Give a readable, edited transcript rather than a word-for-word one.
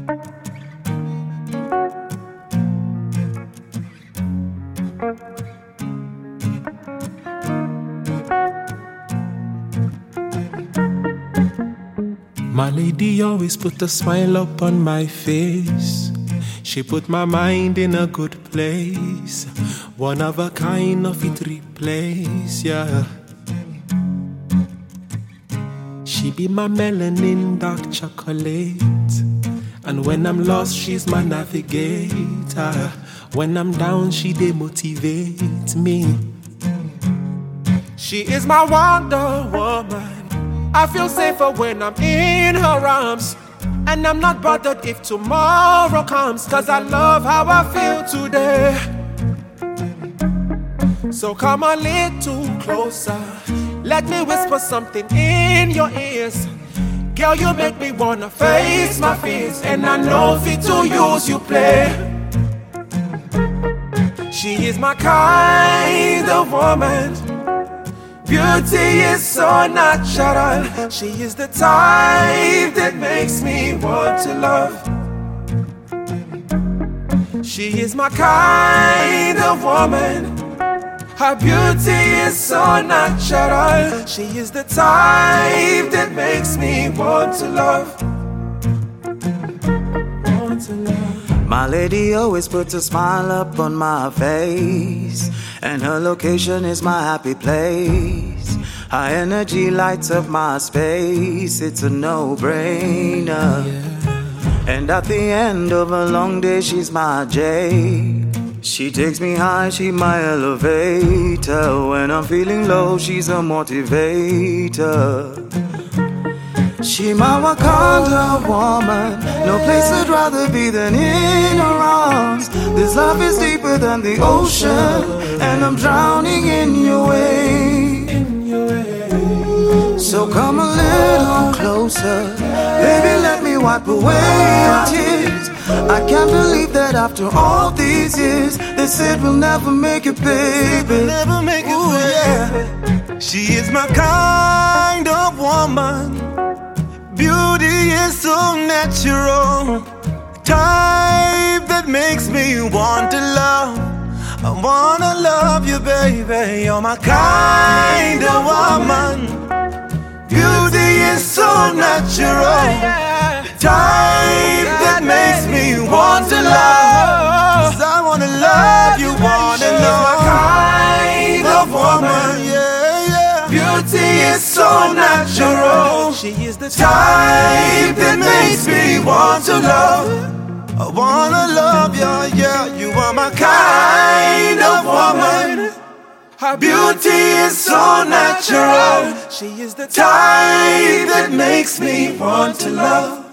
My lady always put a smile up on my face. She put my mind in a good place. One of a kind of it replace, yeah. She be my melanin dark chocolate. And when I'm lost, she's my navigator. When I'm down, she demotivates me. She is my Wonder Woman. I feel safer when I'm in her arms. And I'm not bothered if tomorrow comes, 'cause I love how I feel today. So come a little closer, let me whisper something in your ears. Girl, you make me wanna face my fears, and I know fit to use you play. She is my kind of woman. Beauty is so natural. She is the type that makes me want to love. She is my kind of woman. Her beauty is so natural. She is the type that makes me want to love. Want to love. My lady always puts a smile up on my face, and her location is my happy place. Her energy lights up my space. It's a no-brainer. And at the end of a long day, she's my jade. She takes me high, she's my elevator. When I'm feeling low, she's a motivator. She my Wakanda woman. No place I'd rather be than in her arms. This love is deeper than the ocean, and I'm drowning in your way. So come a little closer, baby, let me wipe away your tears. I can't believe that after all these years, they said we'll never make it, baby. Never make it, ooh, yeah. She is my kind of woman. Beauty is so natural. Type that makes me want to love. I wanna love you, baby. You're my kind of woman. Beauty is so natural. Type that makes me want to love. 'Cause I wanna love you, wanna know. My kind of woman. Beauty is so natural. She is the type that makes me want to love. I wanna love you, yeah. You are my kind of woman. Her beauty is so natural. She is the type that makes me want to love.